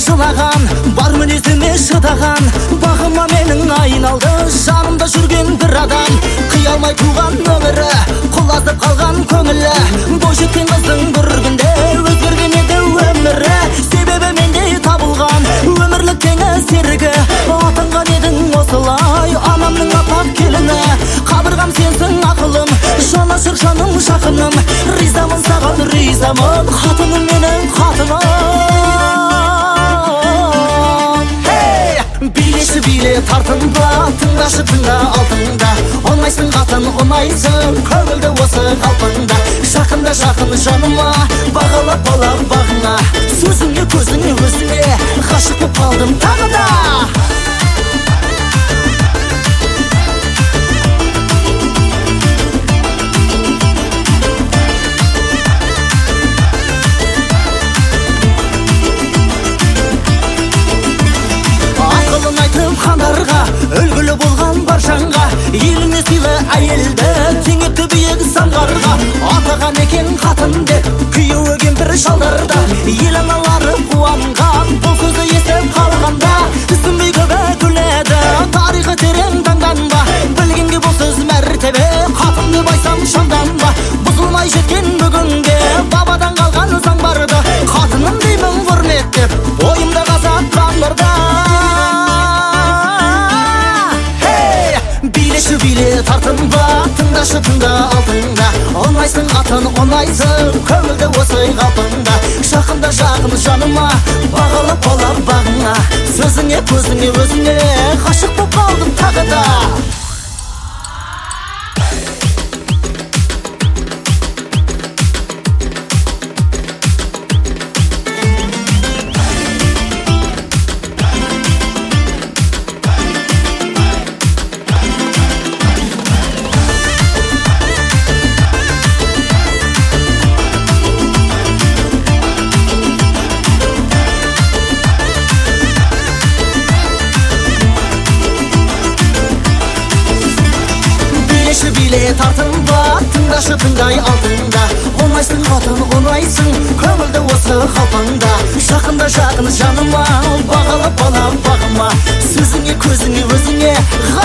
жылаған, бар мінезіме шыдаған, бағыма менің айналды, жанымда жүрген бір адам. Қия алмай туған өмірі, құлазып қалған көңілі, бойжеткен қыздың бір күнде өзгерген еді өмірі. Себебі менде табылған өмірлік теңі серігі, атанған едің осылай анамның аппақ келіні. Қабырғам сенсің ақылым, жанашыр жаным жақыным, ризамын саған ризамын, қатыным менің қатыным. Билеші биле тартынба, тыңдашы тыңда алтында, оңайсың қатын ұнайсың көңілді осы қалпында. Жақында жақын жаныма, бағалап балам бағыңа, сөзіңе көзіңе өзіңе ғашық боп қалдым тағы да. Хандарға, үлгілі болған бар жанға, еліне сыйлы әйелді теңепті биік самғарға. Атаған екен қатын деп күйеуі кемпір шалдарда, ел аналары қуанған бұл сөзді естіп қалғанда. Түсінбей көбі күледі, тарихы терең таңданба, білгенге бұл сөз мәртебе, қатын деп айтсам шамданба. Бұзылмай жеткен бүгінге бабадан қалған заң барды, қатыным деймін құрметтеп бойымда қазақ қамырда. Биле тартынба, тыңдашы тыңда алтында, оңайсың қатын оңайсың көңілді осы қалпында. Жақында жақын жаныма, бағалап болам бағыңа, сөзіңе көзіңе өзіңе ғашық боп қалдым тағы да. Биле тартынба, тыңдашы тыңдай алтында, оңайсың қатын оңайсың көңілді осы қалпында. Жақында жақын жаныма, бағалап балам бағыма, сөзіңе көзіңе өзіңе